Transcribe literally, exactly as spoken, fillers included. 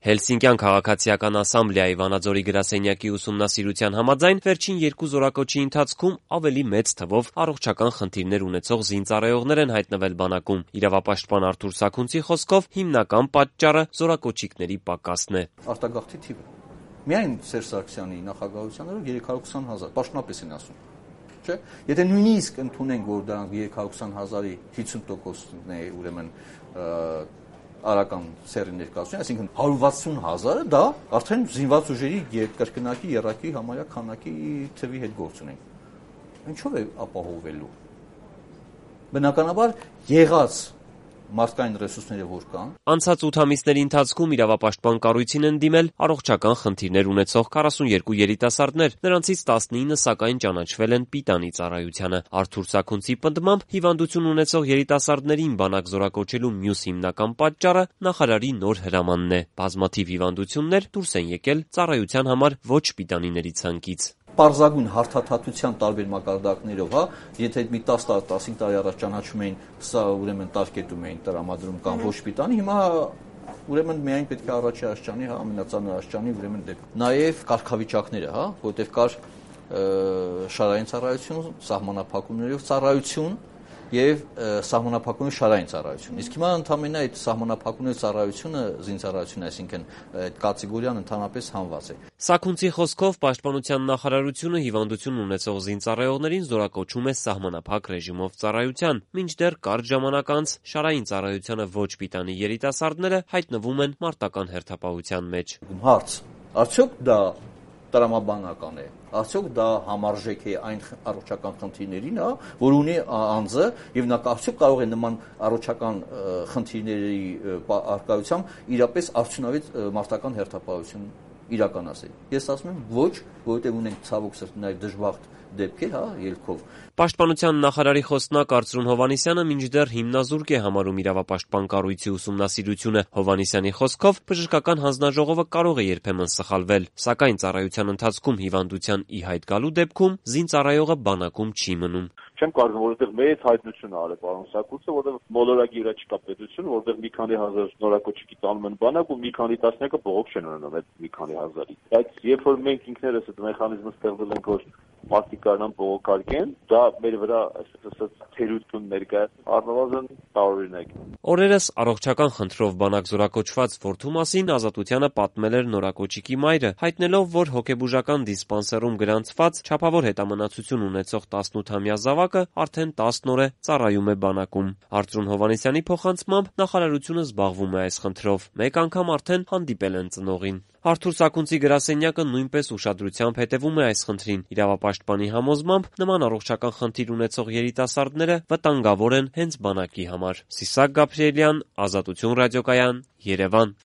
Հելսինկյան քաղաքացիական ասամբլեայի Վանաձորի գրասենյակի ուսումնասիրության համաձայն վերջին երկու զորակոչի ընթացքում ավելի մեծ թվով առողջական խնդիրներ ունեցող զինծառայողներ են հայտնվել բանակում։ Իրավապաշտպան Արթուր Սաքունցի խոսքով հիմնական պատճառը զորակոչիկների պակասն է։ Արտագաղթի թիվը։ Միայն Սերժ Սարգսյանի նախագահության օրոք երեք հարյուր ութ հազար, պաշտոնապես են ասում։ Չէ՞։ Եթե նույնիսկ ընդունենք, որ դրանք երեք հարյուր ութ հազարի հիսուն տոկոսն է, ուրեմն արական սեռի ներկայացուցիչ, այսինքն հարյուր վաթսուն հազարը դա արդեն զինված ուժերի կրկնակի երակի համարյա քանակի թվի հետ գործ ունենք։ Ինչով է ապահովելու։ Բնականաբար եղած մարդկային ռեսուրսները որ կան։ Անցած ութ ամիսների ընթացքում իրավապաշտպան կառույցին են դիմել առողջական խնդիրներ ունեցող քառասունյոթ երիտասարդներ, նրանցից տասնինը սակայն ճանաչվել են պիտանի ծառայությանը։ Արթուր Սաքունցի պնդմամբ հիվանդություն ունեցող երիտասարդներին բանակ զորակոչելու մյուս հիմնական պատճառը նախարարի նոր հրամանն է։ Բազմաթիվ հիվանդություններ դուրս են եկել ծառայության համար ոչ պիտանիների ցանկից։ Պարզագույն հարթաթաթության տարբեր մակարդակներով, հա, եթե մի տասը տարի, տասնհինգ տարի առաջ ճանաչում էին, սա ուրեմն տարկետում էին տրամադրում կամ ոչ պիտանի, հիմա ուրեմն միայն պետք է առաջի աշճանի, հա, ամենածանր աշճանի ուրեմն դեպք։ Նաև կարգավիճակները, հա, որտեղ կար շարային ծառայություն, սահմանափակումներով ծառայություն եւ սահմանափակումների շարային ծառայություն։ Իսկ հիմա ընդամենը այդ սահմանափակումների ծառայությունը, զինծառայությունը, այսինքն այդ կատեգորիան ընդհանրապես հանված է։ Սաքունցի խոսքով Պաշտպանության նախարարությունը հիվանդություն ունեցող զինծառայողներին զորակոչում է սահմանափակ ռեժիմով ծառայության, մինչդեռ կարճ ժամանակ անց շարային ծառայությանը ոչ պիտանի երիտասարդները հայտնվում են մարտական հերթապահության մեջ։ Հարց. արդյոք դա տրամաբանական է, արդյոք դա համարժեք է այն առողջական խնդիրներին, հա, որ ունի անձը, եւ նա արդյոք կարող է նման առողջական խնդիրների առկայությամբ իրապես արդյունավետ մարտական հերթապահություն իրականացնել։ Ես ասում եմ ոչ, որովհետեւ ունենք ցավոք սրտի նաեւ դժբախտ դեպքեր, հա, ելքով։ Պաշտպանության նախարարի խոսնակ Արծրուն Հովհաննիսյանը մինչդեռ հիմնազուրկ է համարում իրավապաշտպան կառույցի ուսումնասիրությունը։ Հովհաննիսյանի խոսքով բժշկական հանձնաժողովը կարող է երբեմն սխալվել, սակայն ծառայության ընթացքում հիվանդության ի հայտ գալու դեպքում զինծառայողը բանակում չի մնում։ Չեմ կարծում, որովհետև մեծ հայտնություն արել պարոն Սաքունցը, որովհետև մոլորակի վրա չկա պետություն, որովհետև մի քանի հազար նորակոչիկի տանում են բանակ ու մի քանի տասնյակը բողոք չեն ունենում այդ մի քանի հազարի։ Բայց երբ որ մենք ինքներս այդ մեխանիզմը ստեղծել ենք, որ մարդիկ կարողան բողոքարկեն, դա մեր վրա, այսպես ասած, թերություն ներկայացնում առնվազն տարօրինակ։ Օրերս առողջական խնդրով բանակ զորակոչված որդու մասին Ազատությանը պատմել էր նորակոչիկի մայրը, հայտնելով, որ հոգեբուժական դիսպանսերում գրանցված չափավոր հետամնացություն ունեցող տասնութամյա զավակը արդեն տասն օր է ծառայում է բանակում։ Արծրուն Հովհաննիսյանի փոխանցմամբ նախարարությունը զբաղվում է այս խնդրով։ Մեկ անգամ արդեն հանդիպել են ծնողին։ Արթուր Սաքունցի գրասենյակը նույնպես ուշադրությամբ հետևում է այս խնդրին։ Իրավապաշտպանի համոզմամբ նման առողջական խնդիր ունեցող երիտասարդները վտանգավոր են հենց բանակի համար։ Սիսակ Գաբրիելյան, Ազատություն ռադիոկայան, Երևան։